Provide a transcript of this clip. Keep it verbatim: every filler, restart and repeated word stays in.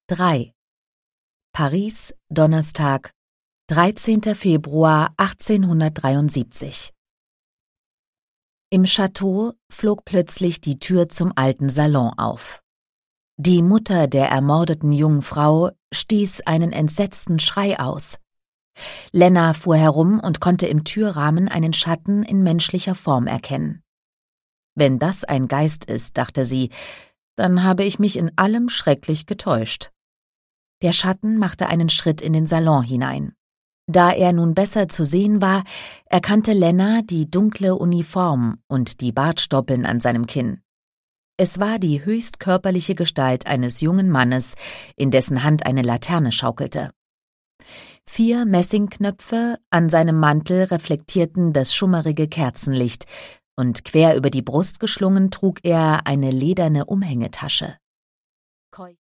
drei. Paris, Donnerstag, dreizehnter Februar achtzehnhundertdreiundsiebzig. Im Château flog plötzlich die Tür zum alten Salon auf. Die Mutter der ermordeten jungen Frau stieß einen entsetzten Schrei aus. Lena fuhr herum und konnte im Türrahmen einen Schatten in menschlicher Form erkennen. Wenn das ein Geist ist, dachte sie, dann habe ich mich in allem schrecklich getäuscht. Der Schatten machte einen Schritt in den Salon hinein. Da er nun besser zu sehen war, erkannte Lena die dunkle Uniform und die Bartstoppeln an seinem Kinn. Es war die höchst körperliche Gestalt eines jungen Mannes, in dessen Hand eine Laterne schaukelte. Vier Messingknöpfe an seinem Mantel reflektierten das schummerige Kerzenlicht, und quer über die Brust geschlungen trug er eine lederne Umhängetasche.